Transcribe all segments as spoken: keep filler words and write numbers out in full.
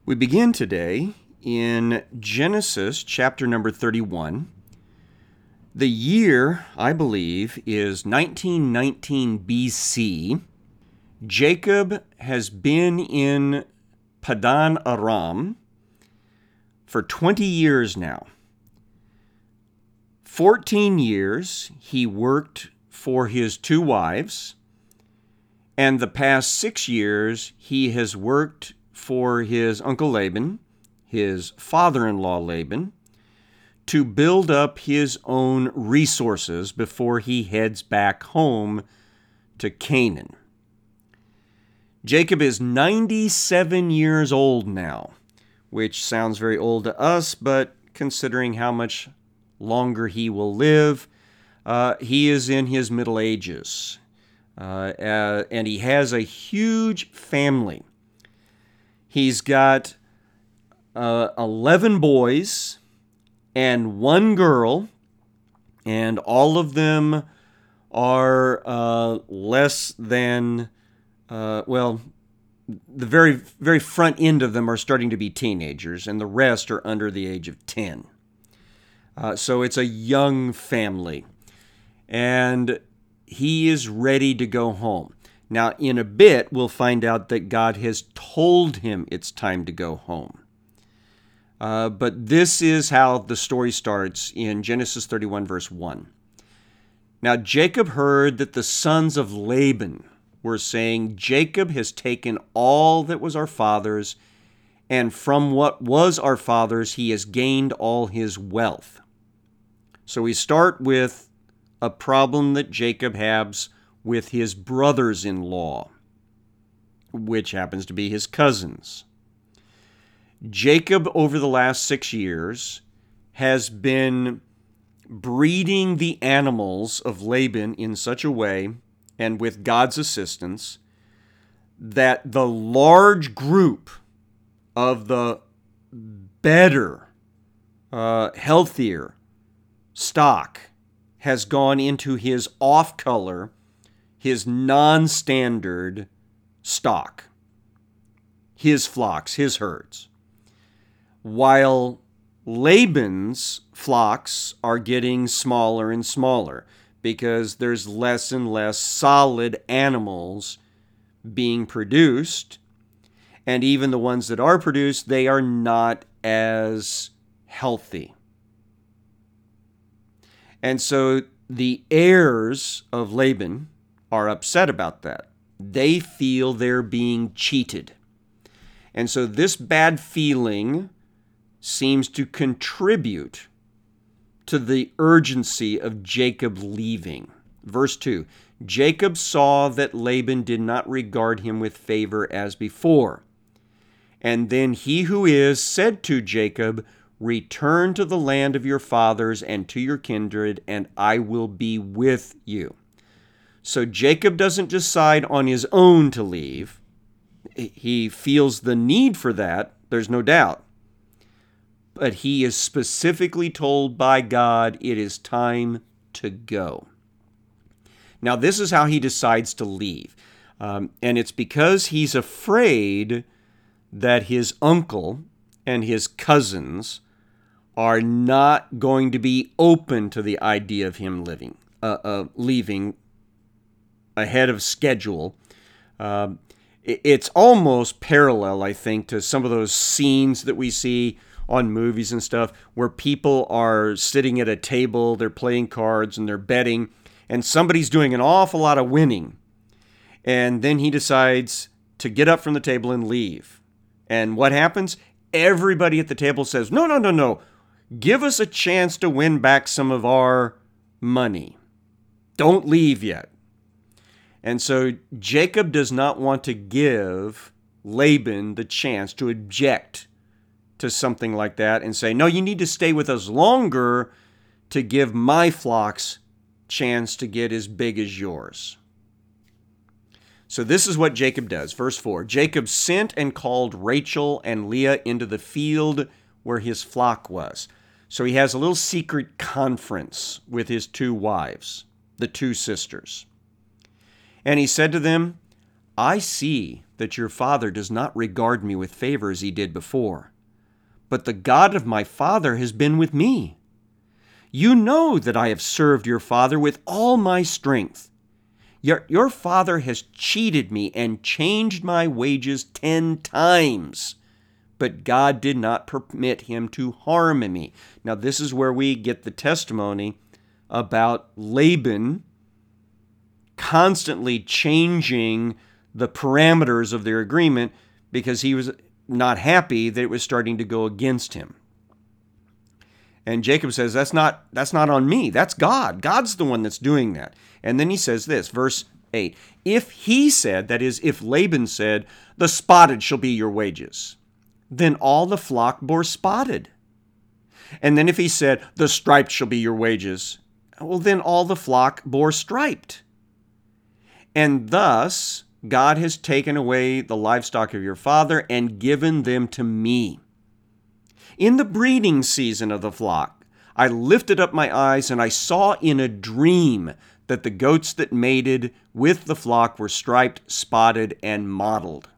We begin today in Genesis chapter number thirty-one. The year, I believe, is nineteen nineteen B C. Jacob has been in Padan Aram for twenty years now. fourteen years he worked for his two wives, and the past six years he has worked for his uncle Laban, his father-in-law Laban, to build up his own resources before he heads back home to Canaan. Jacob is ninety-seven years old now, which sounds very old to us, but considering how much longer he will live, uh, he is in his middle ages. Uh, uh, and he has a huge family. He's got uh, eleven boys and one girl, and all of them are uh, less than, uh, well, the very, very front end of them are starting to be teenagers, and the rest are under the age of ten. Uh, so it's a young family, and he is ready to go home. Now, in a bit, we'll find out that God has told him it's time to go home. Uh, but this is how the story starts in Genesis thirty-one, verse one. Now, Jacob heard that the sons of Laban were saying, Jacob has taken all that was our father's, and from what was our father's, he has gained all his wealth. So we start with a problem that Jacob has with his brothers-in-law, which happens to be his cousins. Jacob, over the last six years, has been breeding the animals of Laban in such a way, and with God's assistance, that the large group of the better, uh, healthier stock has gone into his off-color, his non-standard stock, his flocks, his herds, while Laban's flocks are getting smaller and smaller because there's less and less solid animals being produced, and even the ones that are produced, they are not as healthy. And so the heirs of Laban are upset about that. They feel they're being cheated. And so this bad feeling seems to contribute to the urgency of Jacob leaving. Verse two, Jacob saw that Laban did not regard him with favor as before. And then he who is said to Jacob, return to the land of your fathers and to your kindred, and I will be with you. So Jacob doesn't decide on his own to leave. He feels the need for that, there's no doubt. But he is specifically told by God it is time to go. Now, this is how he decides to leave. Um, and it's because he's afraid that his uncle and his cousins are not going to be open to the idea of him living, uh, uh, leaving ahead of schedule. Uh, it's almost parallel, I think, to some of those scenes that we see on movies and stuff where people are sitting at a table, they're playing cards and they're betting, and somebody's doing an awful lot of winning. And then he decides to get up from the table and leave. And what happens? Everybody at the table says, no, no, no, no. Give us a chance to win back some of our money. Don't leave yet. And so Jacob does not want to give Laban the chance to object to something like that and say, no, you need to stay with us longer to give my flocks chance to get as big as yours. So this is what Jacob does. Verse four, Jacob sent and called Rachel and Leah into the field where his flock was. So he has a little secret conference with his two wives, the two sisters. And he said to them, I see that your father does not regard me with favor as he did before, but the God of my father has been with me. You know that I have served your father with all my strength. Your, your father has cheated me and changed my wages ten times, but God did not permit him to harm me." Now, this is where we get the testimony about Laban constantly changing the parameters of their agreement because he was not happy that it was starting to go against him. And Jacob says, that's not, that's not on me. That's God. God's the one that's doing that. And then he says this, verse eight, "If he said," that is, if Laban said, "the spotted shall be your wages," then all the flock bore spotted. And then if he said, "the striped shall be your wages," well, then all the flock bore striped. And thus, God has taken away the livestock of your father and given them to me. In the breeding season of the flock, I lifted up my eyes and I saw in a dream that the goats that mated with the flock were striped, spotted, and mottled.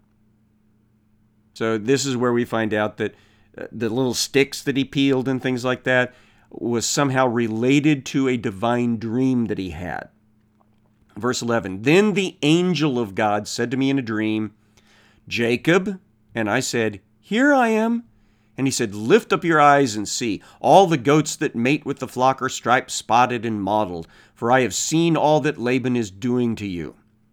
So this is where we find out that the little sticks that he peeled and things like that was somehow related to a divine dream that he had. Verse eleven, "Then the angel of God said to me in a dream, 'Jacob,' and I said, 'Here I am.' And he said, 'Lift up your eyes and see. All the goats that mate with the flock are striped, spotted, and mottled, for I have seen all that Laban is doing to you.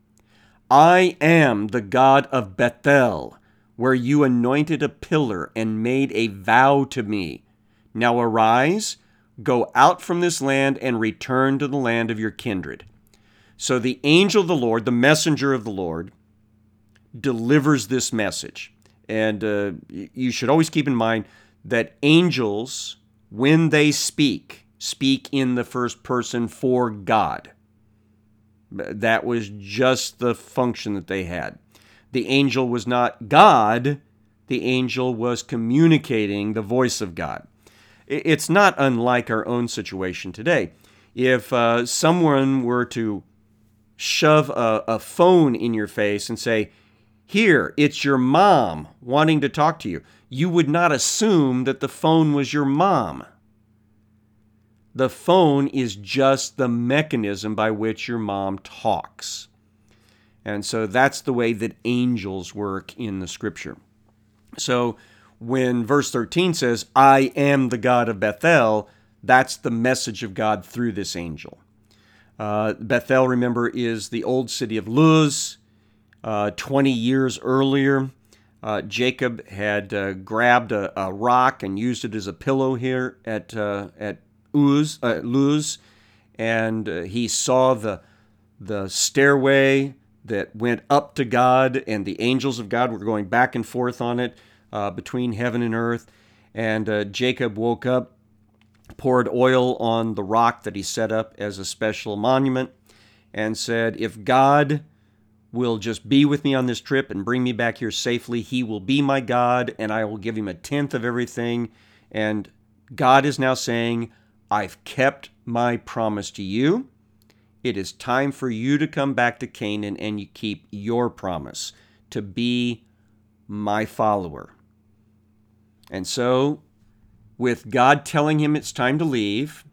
I am the God of Bethel, where you anointed a pillar and made a vow to me. Now arise, go out from this land and return to the land of your kindred.'" So the angel of the Lord, the messenger of the Lord, delivers this message. And uh, you should always keep in mind that angels, when they speak, speak in the first person for God. That was just the function that they had. The angel was not God. The angel was communicating the voice of God. It's not unlike our own situation today. If uh, someone were to shove a, a phone in your face and say, "Here, it's your mom wanting to talk to you," you would not assume that the phone was your mom. The phone is just the mechanism by which your mom talks. And so that's the way that angels work in the scripture. So when verse thirteen says, "I am the God of Bethel," that's the message of God through this angel. Uh, Bethel, remember, is the old city of Luz. Uh, twenty years earlier, uh, Jacob had uh, grabbed a, a rock and used it as a pillow here at uh, at Uz, uh, Luz, and uh, he saw the the stairway that went up to God, and the angels of God were going back and forth on it uh, between heaven and earth. And uh, Jacob woke up, poured oil on the rock that he set up as a special monument, and said, "If God will just be with me on this trip and bring me back here safely, he will be my God, and I will give him a tenth of everything." And God is now saying, "I've kept my promise to you. It is time for you to come back to Canaan and you keep your promise to be my follower." And so, with God telling him it's time to leave,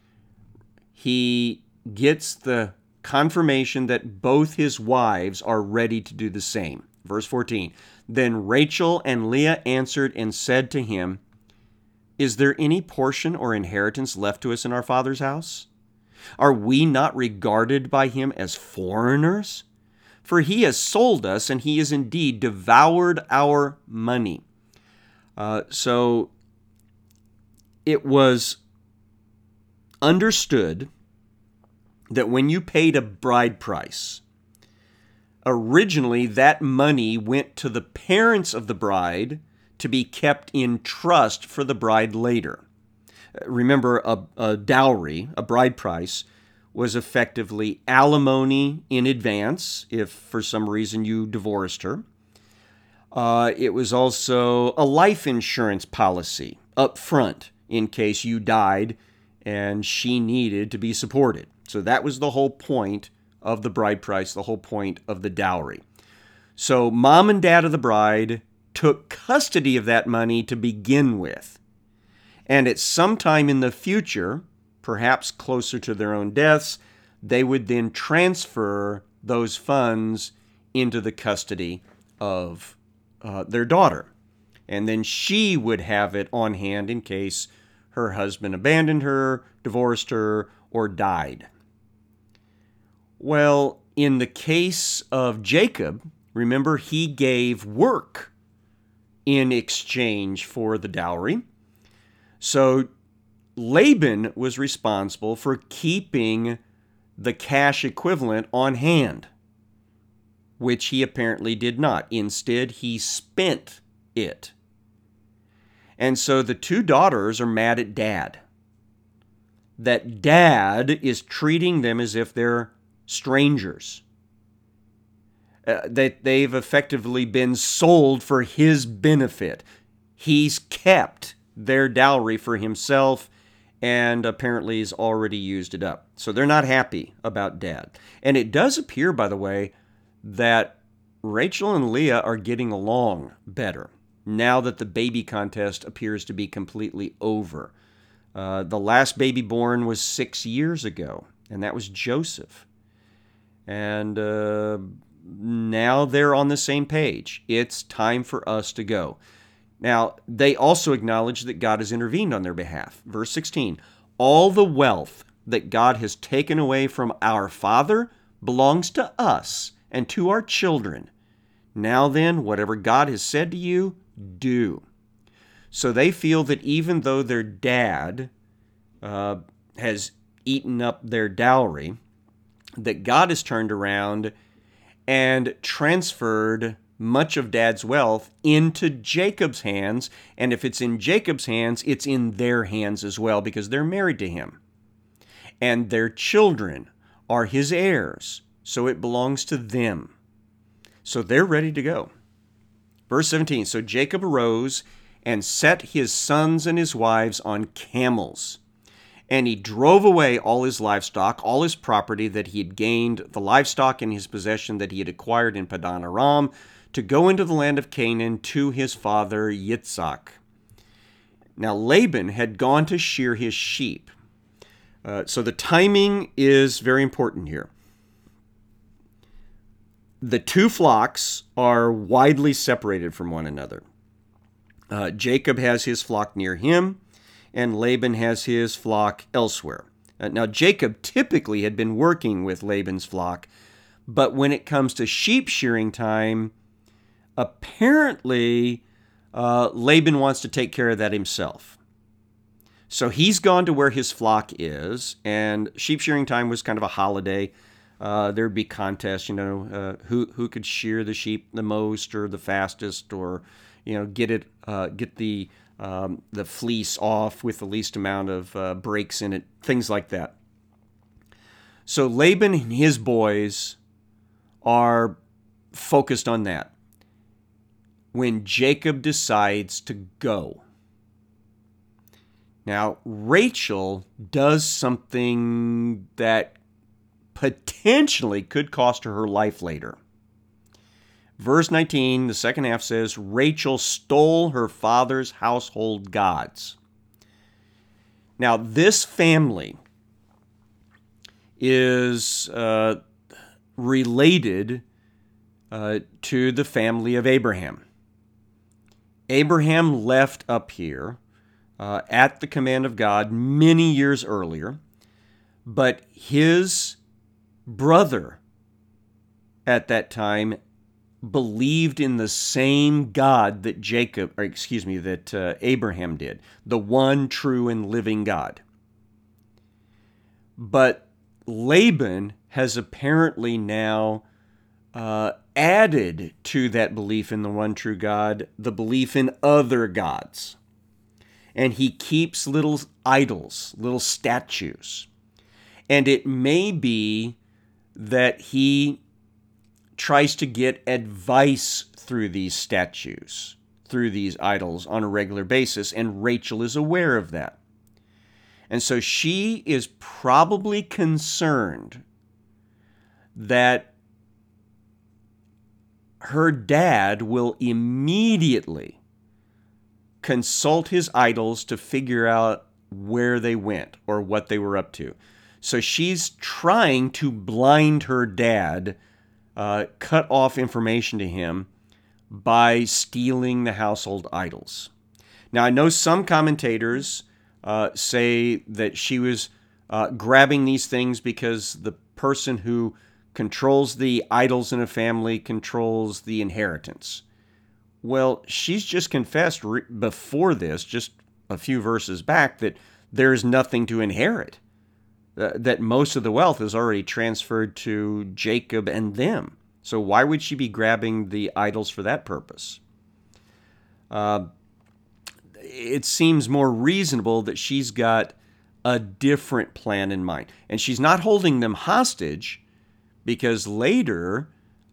he gets the confirmation that both his wives are ready to do the same. Verse fourteen, "Then Rachel and Leah answered and said to him, 'Is there any portion or inheritance left to us in our father's house? Are we not regarded by him as foreigners? For he has sold us, and he has indeed devoured our money.'" Uh, so it was understood that when you paid a bride price, originally that money went to the parents of the bride to be kept in trust for the bride later. Remember, a, a dowry, a bride price, was effectively alimony in advance if for some reason you divorced her. Uh, it was also a life insurance policy up front in case you died and she needed to be supported. So that was the whole point of the bride price, the whole point of the dowry. So mom and dad of the bride took custody of that money to begin with. And at some time in the future, perhaps closer to their own deaths, they would then transfer those funds into the custody of uh, their daughter. And then she would have it on hand in case her husband abandoned her, divorced her, or died. Well, in the case of Jacob, remember, he gave work in exchange for the dowry. So Laban was responsible for keeping the cash equivalent on hand, which he apparently did not. Instead, he spent it. And so the two daughters are mad at dad. That dad is treating them as if they're strangers. Uh, that they've effectively been sold for his benefit. He's kept their dowry for himself and apparently has already used it up. So they're not happy about dad. And it does appear, by the way, that Rachel and Leah are getting along better now that the baby contest appears to be completely over. Uh, the last baby born was six years ago, and that was Joseph. And uh, now they're on the same page. It's time for us to go. Now, they also acknowledge that God has intervened on their behalf. Verse sixteen, all the wealth that God has taken away from our father belongs to us and to our children. Now then, whatever God has said to you, do. So they feel that even though their dad uh, has eaten up their dowry, that God has turned around and transferred much of dad's wealth into Jacob's hands. And if it's in Jacob's hands, it's in their hands as well because they're married to him. And their children are his heirs, so it belongs to them. So they're ready to go. Verse seventeen, so Jacob arose and set his sons and his wives on camels. And he drove away all his livestock, all his property that he had gained, the livestock in his possession that he had acquired in Padan Aram, to go into the land of Canaan to his father Yitzhak. Now Laban had gone to shear his sheep. Uh, so the timing is very important here. The two flocks are widely separated from one another. Uh, Jacob has his flock near him, and Laban has his flock elsewhere. Uh, now, Jacob typically had been working with Laban's flock, but when it comes to sheep shearing time, apparently uh, Laban wants to take care of that himself. So he's gone to where his flock is, and sheep shearing time was kind of a holiday. Uh, there'd be contests, you know, uh, who who could shear the sheep the most or the fastest, or you know, get it, uh, get the um, the fleece off with the least amount of uh, breaks in it, things like that. So Laban and his boys are focused on that. When Jacob decides to go. Now, Rachel does something that potentially could cost her her life later. Verse nineteen, the second half says, Rachel stole her father's household gods. Now, this family is uh, related uh, to the family of Abraham. Abraham left up here uh, at the command of God many years earlier, but his brother at that time believed in the same God that Jacob, or excuse me, that uh, Abraham did, the one true and living God. But Laban has apparently now uh, added to that belief in the one true God the belief in other gods. And he keeps little idols, little statues. And it may be that he tries to get advice through these statues, through these idols on a regular basis, and Rachel is aware of that. And so she is probably concerned that her dad will immediately consult his idols to figure out where they went or what they were up to. So she's trying to blind her dad, uh, cut off information to him by stealing the household idols. Now, I know some commentators uh, say that she was uh, grabbing these things because the person who controls the idols in a family controls the inheritance. Well, she's just confessed re- before this, just a few verses back, that there's nothing to inherit, uh, that most of the wealth is already transferred to Jacob and them. So why would she be grabbing the idols for that purpose? Uh, it seems more reasonable that she's got a different plan in mind. And she's not holding them hostage because later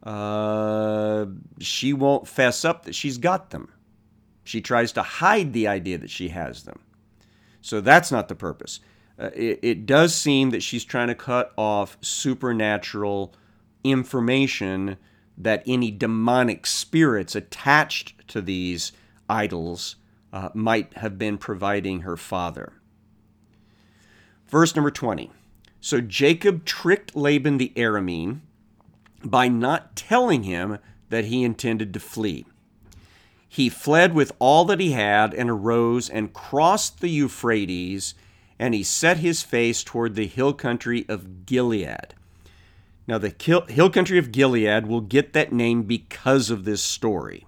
uh, she won't fess up that she's got them. She tries to hide the idea that she has them. So that's not the purpose. Uh, it, it does seem that she's trying to cut off supernatural information that any demonic spirits attached to these idols uh, might have been providing her father. Verse number twenty. So Jacob tricked Laban the Aramean by not telling him that he intended to flee. He fled with all that he had and arose and crossed the Euphrates, and he set his face toward the hill country of Gilead. Now, the hill country of Gilead will get that name because of this story.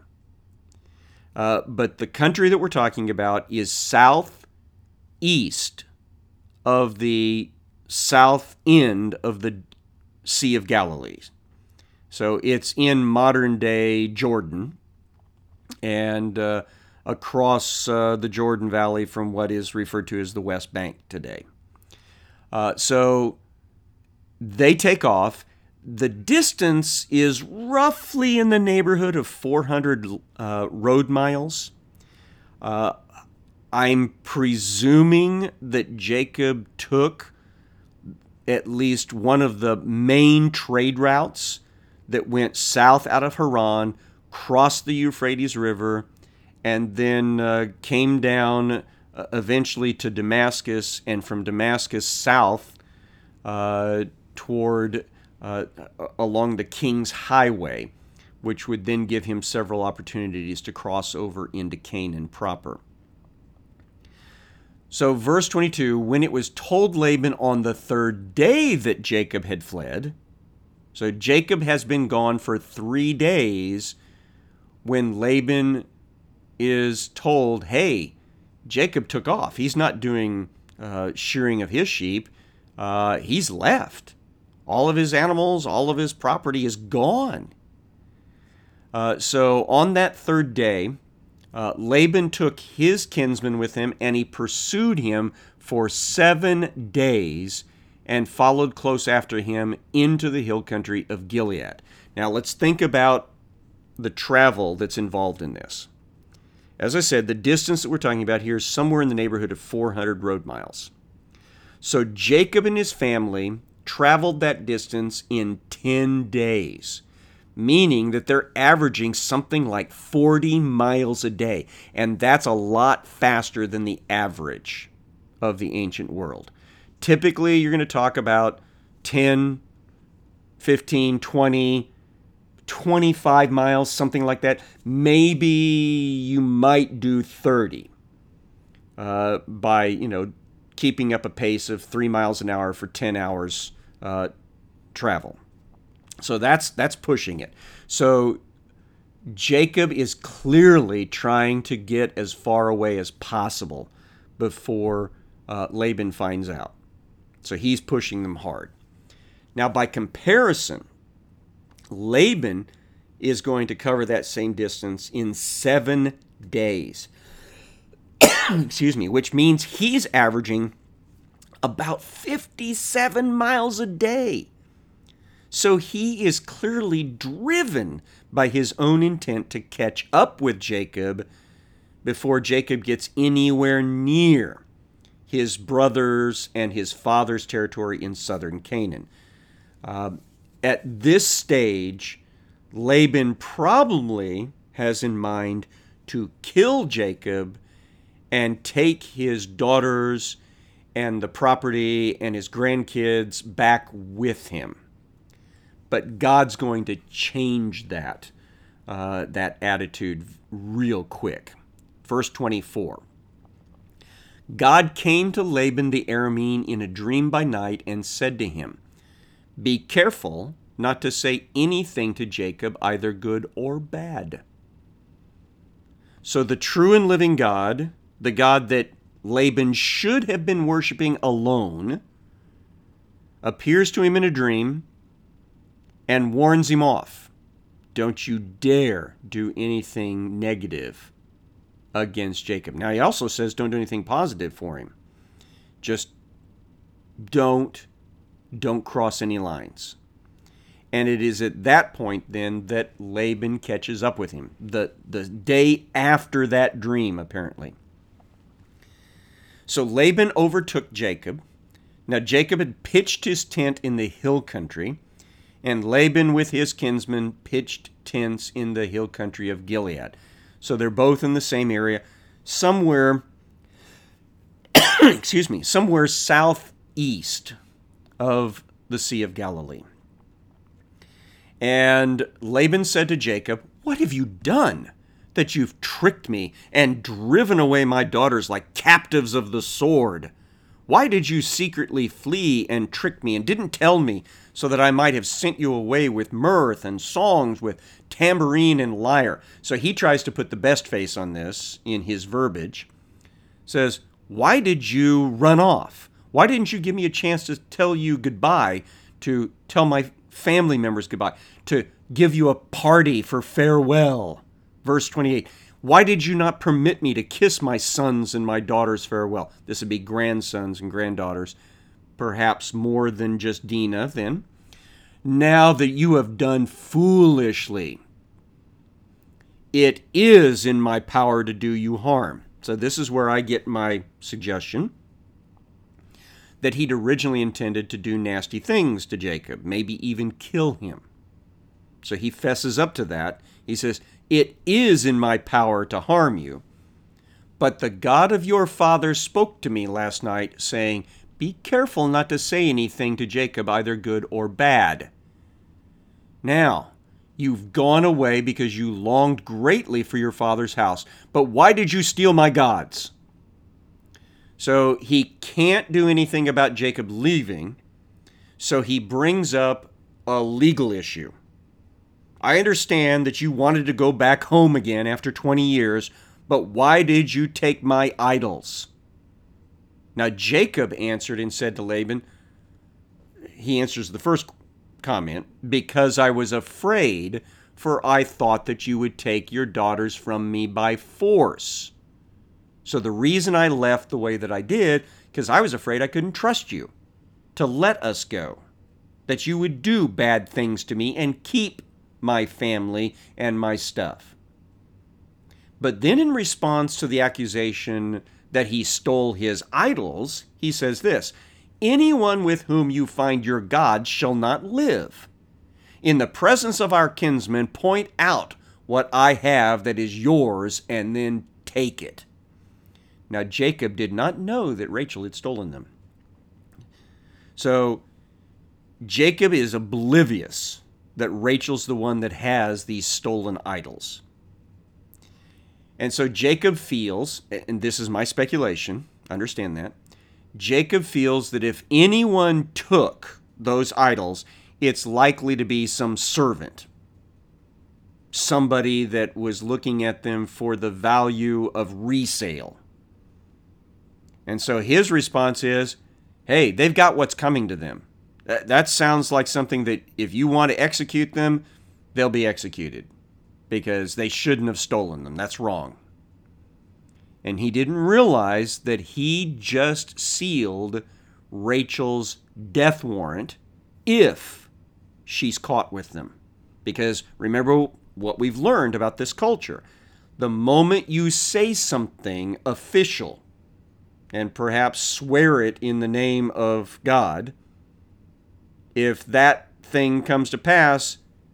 Uh, but the country that we're talking about is southeast of the south end of the Sea of Galilee. So it's in modern-day Jordan and uh, across uh, the Jordan Valley from what is referred to as the West Bank today. Uh, so they take off. The distance is roughly in the neighborhood of four hundred uh, road miles. Uh, I'm presuming that Jacob took at least one of the main trade routes that went south out of Haran, crossed the Euphrates River, and then uh, came down uh, eventually to Damascus, and from Damascus south uh, toward uh, along the King's Highway, which would then give him several opportunities to cross over into Canaan proper. So verse twenty-two, when it was told Laban on the third day that Jacob had fled, so Jacob has been gone for three days when Laban is told, hey, Jacob took off. He's not doing uh, shearing of his sheep. Uh, he's left. All of his animals, all of his property is gone. Uh, so on that third day, uh, Laban took his kinsman with him, and he pursued him for seven days and followed close after him into the hill country of Gilead. Now let's think about the travel that's involved in this. As I said, the distance that we're talking about here is somewhere in the neighborhood of four hundred road miles. So Jacob and his family traveled that distance in ten days, meaning that they're averaging something like forty miles a day, and that's a lot faster than the average of the ancient world. Typically, you're going to talk about ten, fifteen, twenty, twenty-five miles, something like that. Maybe you might do thirty uh, by, you know, keeping up a pace of three miles an hour for ten hours uh, travel. So that's that's pushing it. So Jacob is clearly trying to get as far away as possible before uh, Laban finds out. So he's pushing them hard. Now, by comparison, Laban is going to cover that same distance in seven days. Excuse me, which means he's averaging about fifty-seven miles a day. So he is clearly driven by his own intent to catch up with Jacob before Jacob gets anywhere near his brothers and his father's territory in southern Canaan. Uh, at this stage, Laban probably has in mind to kill Jacob and take his daughters and the property and his grandkids back with him. But God's going to change that, uh, that attitude real quick. Verse twenty-four. God came to Laban the Aramean in a dream by night and said to him, "Be careful not to say anything to Jacob, either good or bad." So the true and living God, the God that Laban should have been worshiping alone, appears to him in a dream and warns him off. Don't you dare do anything negative against Jacob. Now he also says don't do anything positive for him. Just don't, don't cross any lines. And it is at that point then that Laban catches up with him. The, the day after that dream, apparently. So Laban overtook Jacob. Now Jacob had pitched his tent in the hill country, and Laban with his kinsmen pitched tents in the hill country of Gilead. So they're both in the same area, somewhere, excuse me, somewhere southeast of the Sea of Galilee. And Laban said to Jacob, "What have you done, that you've tricked me and driven away my daughters like captives of the sword? Why did you secretly flee and trick me and didn't tell me, so that I might have sent you away with mirth and songs, with tambourine and lyre?" So he tries to put the best face on this in his verbiage. Says, "Why did you run off? Why didn't you give me a chance to tell you goodbye, to tell my family members goodbye, to give you a party for farewell?" Verse twenty-eight, "Why did you not permit me to kiss my sons and my daughters farewell?" This would be grandsons and granddaughters, perhaps more than just Dinah then. "Now that you have done foolishly, it is in my power to do you harm." So this is where I get my suggestion that he'd originally intended to do nasty things to Jacob, maybe even kill him. So he fesses up to that. He says, "It is in my power to harm you, but the God of your father spoke to me last night, saying, 'Be careful not to say anything to Jacob, either good or bad.' Now, you've gone away because you longed greatly for your father's house. But why did you steal my gods?" So he can't do anything about Jacob leaving, so he brings up a legal issue. "I understand that you wanted to go back home again after twenty years, but why did you take my idols?" Now Jacob answered and said to Laban, he answers the first comment, "Because I was afraid, for I thought that you would take your daughters from me by force. So the reason I left the way that I did, because I was afraid I couldn't trust you to let us go, that you would do bad things to me and keep my family and my stuff." But then in response to the accusation that he stole his idols, he says this, "Anyone with whom you find your gods shall not live. In the presence of our kinsmen, point out what I have that is yours, and then take it." Now Jacob did not know that Rachel had stolen them. So Jacob is oblivious that Rachel's the one that has these stolen idols. And so Jacob feels, and this is my speculation, understand that, Jacob feels that if anyone took those idols, it's likely to be some servant, somebody that was looking at them for the value of resale. And so his response is, hey, they've got what's coming to them. That, that sounds like something that if you want to execute them, they'll be executed because they shouldn't have stolen them. That's wrong. And he didn't realize that he just sealed Rachel's death warrant if she's caught with them. Because remember what we've learned about this culture. The moment you say something official, and perhaps swear it in the name of God, if that thing comes to pass,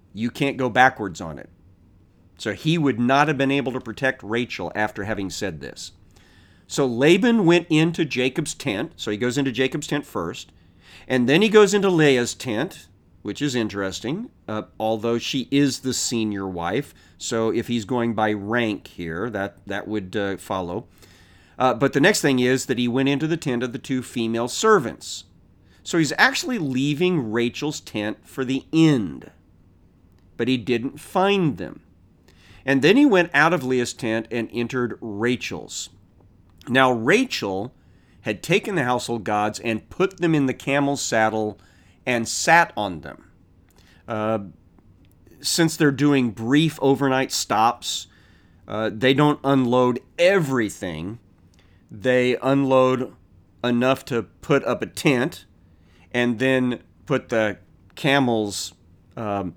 You can't go backwards on it. So he would not have been able to protect Rachel after having said this. So Laban went into Jacob's tent. So he goes into Jacob's tent first. And then he goes into Leah's tent, which is interesting, uh, although she is the senior wife. So if he's going by rank here, that, that would uh, follow. Uh, but the next thing is that he went into the tent of the two female servants. So he's actually leaving Rachel's tent for the end. But he didn't find them. And then he went out of Leah's tent and entered Rachel's. Now Rachel had taken the household gods and put them in the camel's saddle and sat on them. Uh, since they're doing brief overnight stops, uh, they don't unload everything. They unload enough to put up a tent and then put the camel's um,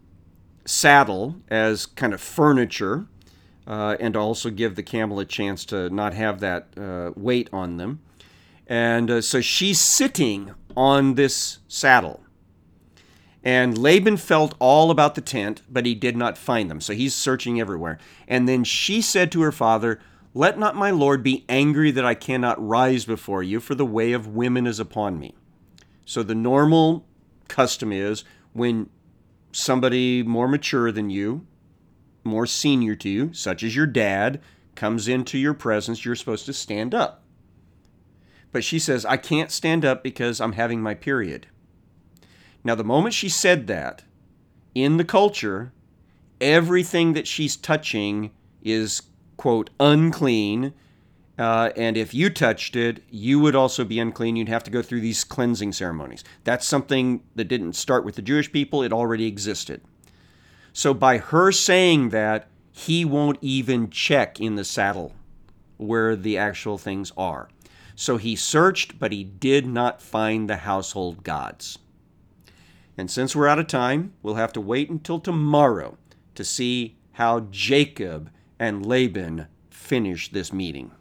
saddle as kind of furniture, uh, and also give the camel a chance to not have that uh, weight on them. And uh, so she's sitting on this saddle. And Laban felt all about the tent, but he did not find them. So he's searching everywhere. And then she said to her father, "Let not my lord be angry that I cannot rise before you, for the way of women is upon me." So the normal custom is when somebody more mature than you, more senior to you, such as your dad, comes into your presence, you're supposed to stand up. But she says, "I can't stand up because I'm having my period." Now, the moment she said that, in the culture, everything that she's touching is, quote, unclean. Uh, and if you touched it, you would also be unclean. You'd have to go through these cleansing ceremonies. That's something that didn't start with the Jewish people. It already existed. So by her saying that, he won't even check in the saddle where the actual things are. So he searched, but he did not find the household gods. And since we're out of time, we'll have to wait until tomorrow to see how Jacob and Laban finish this meeting.